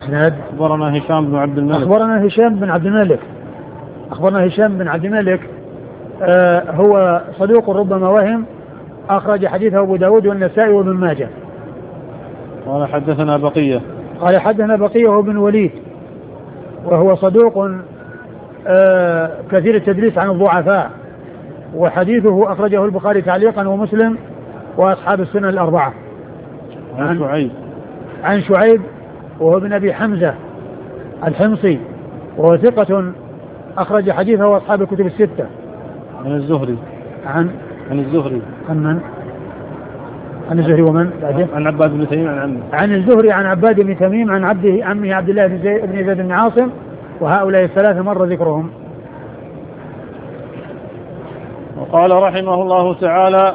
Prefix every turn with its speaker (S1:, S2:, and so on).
S1: الإسناد.
S2: أخبرنا هشام بن عبد الملك.
S1: أخبرنا هشام بن عبد الملك هو صدوق ربما وهم، أخرج حديثه أبو داود والنسائي وابن ماجه.
S2: قال حدثنا
S1: بقية وابن وليد وهو صدوق كثير التدليس عن الضعفاء، وحديثه أخرجه البخاري تعليقا ومسلم وأصحاب السنن الأربعة. عن شعيب وهو ابن أبي حمزة الحمصي وهو ثقة أخرج حديثه وأصحاب الكتب الستة.
S2: عن الزهري.
S1: عن
S2: الزهري.
S1: عن الزهري ومن بعده؟
S2: عن عباد بن تميم عن عمه.
S1: عن الزهري عن عباد بن تميم عن عمه عبد الله بن زيد بن عاصم، وهؤلاء الثلاثة مر ذكرهم.
S2: وقال رحمه الله تعالى: